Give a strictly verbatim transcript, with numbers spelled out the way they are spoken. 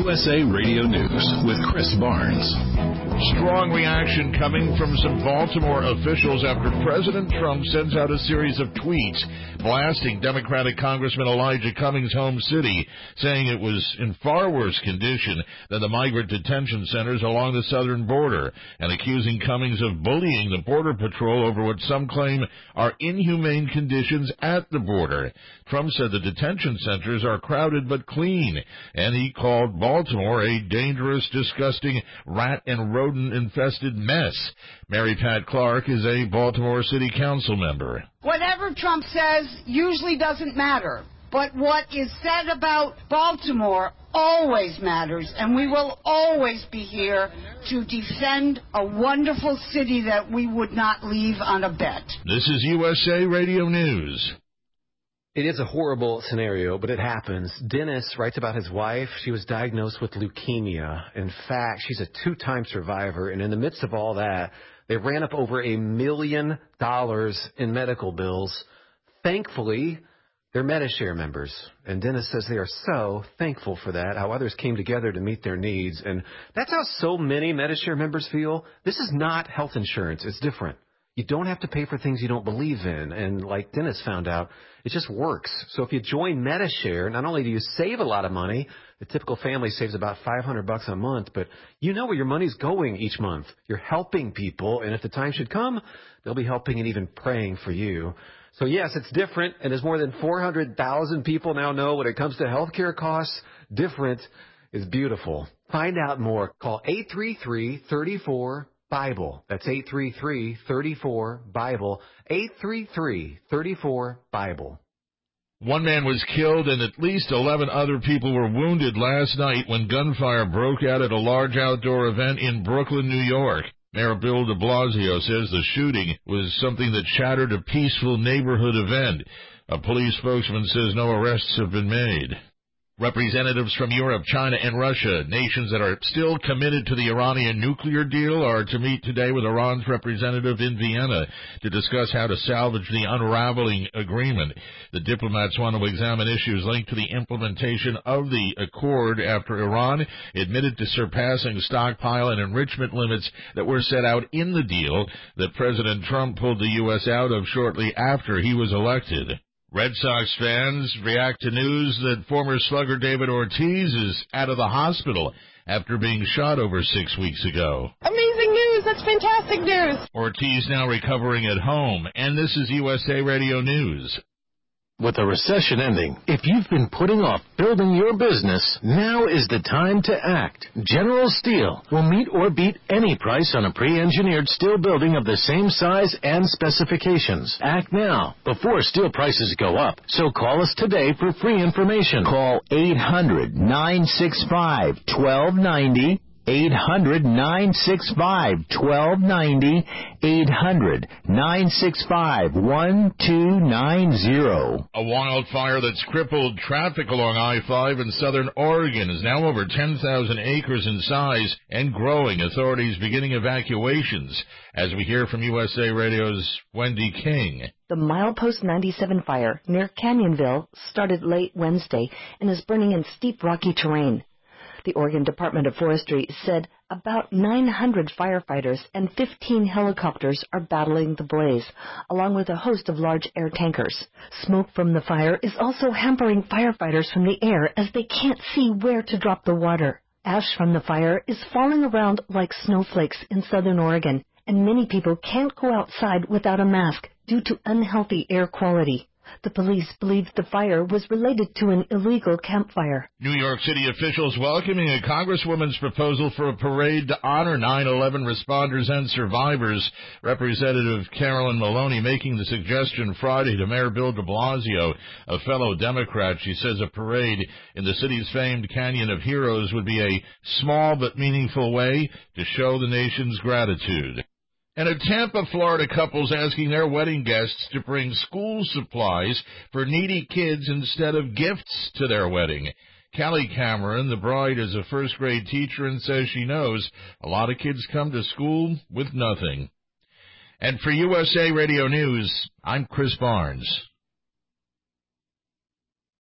U S A Radio News with Chris Barnes. Strong reaction coming from some Baltimore officials after President Trump sends out a series of tweets blasting Democratic Congressman Elijah Cummings' home city, saying it was in far worse condition than the migrant detention centers along the southern border, and accusing Cummings of bullying the Border Patrol over what some claim are inhumane conditions at the border. Trump said the detention centers are crowded but clean, and he called Baltimore a dangerous, disgusting, rat and rodent-infested mess. Mary Pat Clark is a Baltimore City Council member. Whatever Trump says usually doesn't matter, but what is said about Baltimore always matters, and we will always be here to defend a wonderful city that we would not leave on a bet. This is U S A Radio News. It is a horrible scenario, but it happens. Dennis writes about his wife. She was diagnosed with leukemia. In fact, she's a two-time survivor, and in the midst of all that, they ran up over a million dollars in medical bills. Thankfully, they're Medi-Share members, and Dennis says they are so thankful for that, how others came together to meet their needs, and that's how so many Medi-Share members feel. This is not health insurance. It's different. You don't have to pay for things you don't believe in, and like Dennis found out, it just works. So if you join Medi-Share, not only do you save a lot of money, the typical family saves about five hundred bucks a month, but you know where your money's going each month. You're helping people, and if the time should come, they'll be helping and even praying for you. So yes, it's different, and as more than four hundred thousand people now know when it comes to healthcare costs, different is beautiful. Find out more. Call eight three three, three four, Bible. That's eight three three, three four, Bible. eight three three, three four, Bible. One man was killed and at least eleven other people were wounded last night when gunfire broke out at a large outdoor event in Brooklyn, New York. Mayor Bill de Blasio says the shooting was something that shattered a peaceful neighborhood event. A police spokesman says no arrests have been made. Representatives from Europe, China, and Russia, nations that are still committed to the Iranian nuclear deal, are to meet today with Iran's representative in Vienna to discuss how to salvage the unraveling agreement. The diplomats want to examine issues linked to the implementation of the accord after Iran admitted to surpassing stockpile and enrichment limits that were set out in the deal that President Trump pulled the U S out of shortly after he was elected. Red Sox fans react to news that former slugger David Ortiz is out of the hospital after being shot over six weeks ago. Amazing news! That's fantastic news! Ortiz now recovering at home, and this is U S A Radio News. With the recession ending, if you've been putting off building your business, now is the time to act. General Steel will meet or beat any price on a pre-engineered steel building of the same size and specifications. Act now, before steel prices go up. So call us today for free information. Call eight hundred, nine six five, one two nine zero. eight hundred, nine six five, one two nine zero. eight hundred, nine six five, one two nine zero. A wildfire that's crippled traffic along I five in southern Oregon is now over ten thousand acres in size and growing. Authorities beginning evacuations, as we hear from U S A Radio's Wendy King. The Milepost ninety-seven fire near Canyonville started late Wednesday and is burning in steep, rocky terrain. The Oregon Department of Forestry said about nine hundred firefighters and fifteen helicopters are battling the blaze, along with a host of large air tankers. Smoke from the fire is also hampering firefighters from the air as they can't see where to drop the water. Ash from the fire is falling around like snowflakes in southern Oregon, and many people can't go outside without a mask due to unhealthy air quality. The police believe the fire was related to an illegal campfire. New York City officials welcoming a congresswoman's proposal for a parade to honor nine eleven responders and survivors. Representative Carolyn Maloney making the suggestion Friday to Mayor Bill de Blasio, a fellow Democrat. She says a parade in the city's famed Canyon of Heroes would be a small but meaningful way to show the nation's gratitude. And a Tampa, Florida couple's asking their wedding guests to bring school supplies for needy kids instead of gifts to their wedding. Callie Cameron, the bride, is a first-grade teacher and says she knows a lot of kids come to school with nothing. And for U S A Radio News, I'm Chris Barnes.